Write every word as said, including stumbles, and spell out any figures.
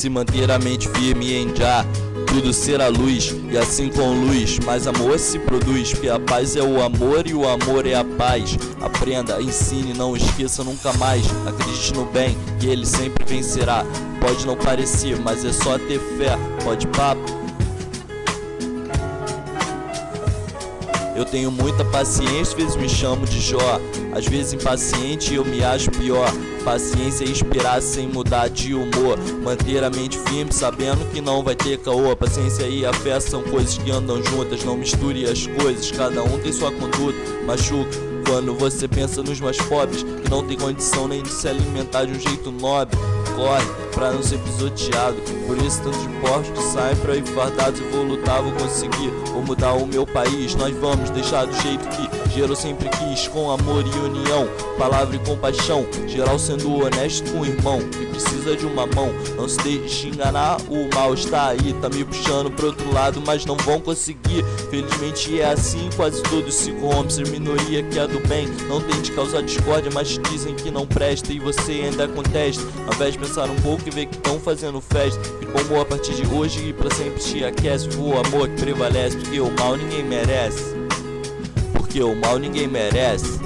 se manter a mente firme em já. Tudo será luz, e assim com luz, mas amor se produz, porque a paz é o amor e o amor é a paz. Aprenda, ensine, não esqueça nunca mais. Acredite no bem, que ele sempre vencerá. Pode não parecer, mas é só ter fé. Pode papo. Eu tenho muita paciência, às vezes me chamo de Jó. Às vezes impaciente eu me acho pior. Paciência é inspirar sem mudar de humor. Manter a mente firme sabendo que não vai ter caô. Paciência e a fé são coisas que andam juntas. Não misture as coisas, cada um tem sua conduta. Machuca quando você pensa nos mais pobres, que não tem condição nem de se alimentar de um jeito nobre. Corre pra não ser pisoteado, por isso tanto de porcos saem pra ir fardados. Eu vou lutar, vou conseguir, vou mudar o meu país. Nós vamos deixar do jeito que geral sempre quis, com amor e união, palavra e compaixão. Geral sendo honesto com o irmão que precisa de uma mão. Não se deixe enganar, o mal está aí, tá me puxando pro outro lado, mas não vão conseguir. Felizmente é assim, quase todos se corrompem. Ser minoria que é do bem, não tente causar discórdia, mas te dizem que não presta e você ainda contesta. Ao invés de pensar um pouco e ver que estão fazendo festa, fica bom amor a partir de hoje e pra sempre te aquece. O amor que prevalece, porque o mal ninguém merece. Porque o mal ninguém merece.